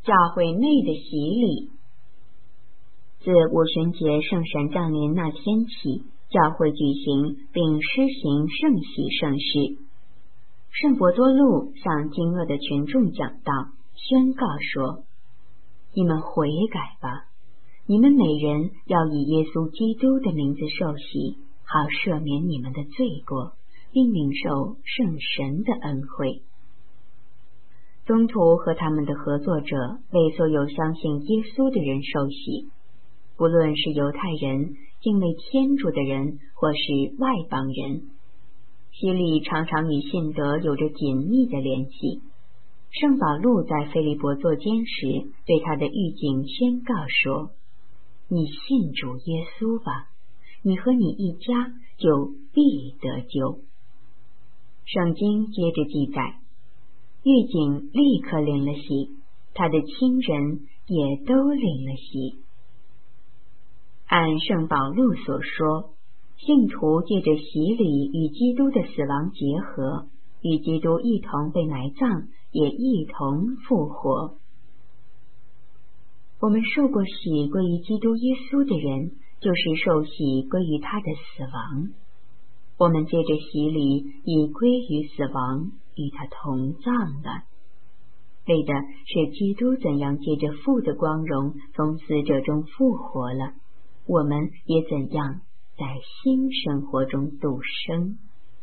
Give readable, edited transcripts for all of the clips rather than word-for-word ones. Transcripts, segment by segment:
教会内的洗礼。自五旬节圣神降临那天起，教会举行并施行圣洗圣事。圣伯多禄向惊愕的群众讲道，宣告说：你们悔改吧，你们每人要以耶稣基督的名字受洗，好赦免你们的罪过，并领受圣神的恩惠。宗徒和他们的合作者为所有相信耶稣的人受洗，不论是犹太人、敬畏天主的人，或是外邦人。洗礼常常与信德有着紧密的联系。圣保禄在腓利伯作监时，对他的狱警宣告说：你信主耶稣吧，你和你一家就必得救。圣经接着记载，狱警立刻领了洗，他的亲人也都领了洗。按圣保禄所说，信徒借着洗礼与基督的死亡结合，与基督一同被埋葬，也一同复活。我们受过洗归于基督耶稣的人，就是受洗归于他的死亡。我们借着洗礼已归于死亡，与他同葬了，为的是基督怎样借着父的光荣从死者中复活了，我们也怎样在新生活中度生。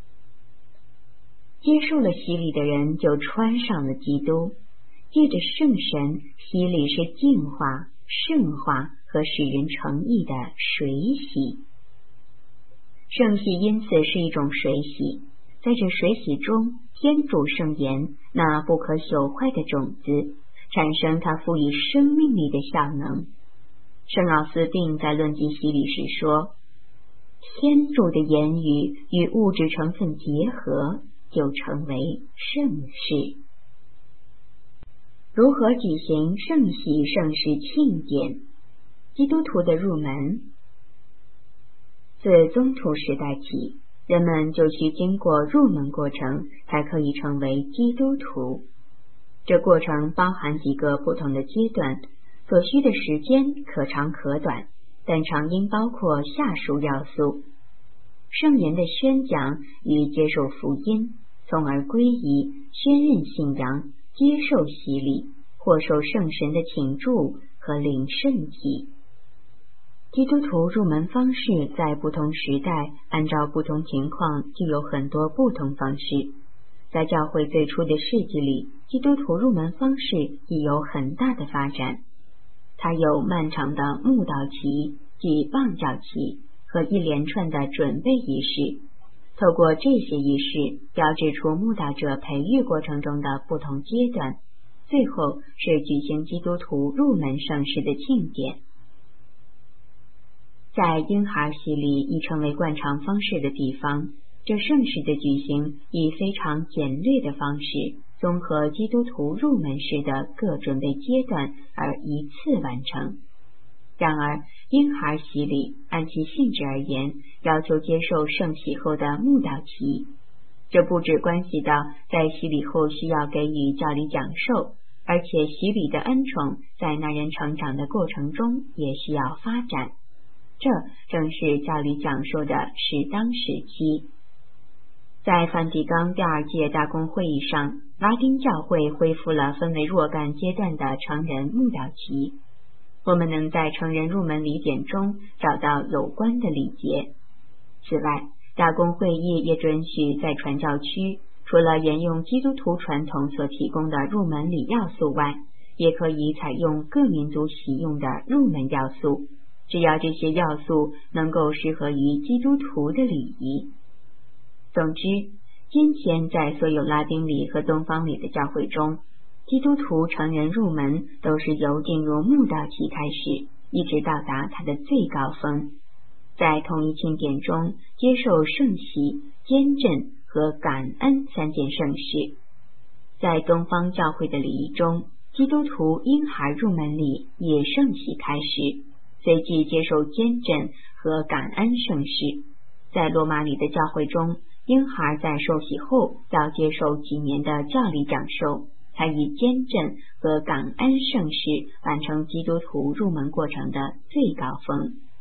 接受了洗礼的人就穿上了基督。借着圣神，洗礼是净化、圣化和使人成义的水洗。圣洗因此是一种水洗，在这水洗中，天主圣言那不可朽坏的种子，产生它赋予生命力的效能。圣奥斯定在论及洗礼时说，天主的言语与物质成分结合，就成为圣事。如何举行圣洗圣事庆典？基督徒的入门。自宗徒时代起，人们就需经过入门过程，才可以成为基督徒。这过程包含几个不同的阶段，所需的时间可长可短，但常应包括下述要素：圣言的宣讲与接受福音，从而皈依、宣认信仰、接受洗礼，或受圣神的请祝和领圣体。基督徒入门方式在不同时代按照不同情况具有很多不同方式。在教会最初的世纪里，基督徒入门方式已有很大的发展。它有漫长的慕道期即望教期和一连串的准备仪式。透过这些仪式，标志出慕道者培育过程中的不同阶段，最后是举行基督徒入门圣事的庆典。在婴孩洗礼已成为惯常方式的地方，这圣事的举行以非常简略的方式，综合基督徒入门时的各准备阶段而一次完成。然而，婴孩洗礼按其性质而言，要求接受圣洗后的慕道期。这不只关系到在洗礼后需要给予教理讲授，而且洗礼的恩宠在那人成长的过程中也需要发展。这正是教理讲授的适当时期。在梵蒂冈第2届大公会议上，拉丁教会恢复了分为若干阶段的成人慕道期。我们能在成人入门礼典中找到有关的礼节。此外，大公会议也准许在传教区，除了沿用基督徒传统所提供的入门礼要素外，也可以采用各民族习用的入门要素，只要这些要素能够适合于基督徒的礼仪。总之，今天在所有拉丁礼和东方礼的教会中，基督徒成人入门都是由进入慕道期开始，一直到达它的最高峰。在同一庆典中接受圣洗、坚振和感恩3件圣事。在东方教会的礼仪中，基督徒婴孩入门礼以圣洗开始，随即接受坚振和感恩圣事。在罗马里的教会中，婴孩在受洗后要接受几年的教理讲授， 才以监镇和感恩盛世完成基督徒入门过程的最高峰。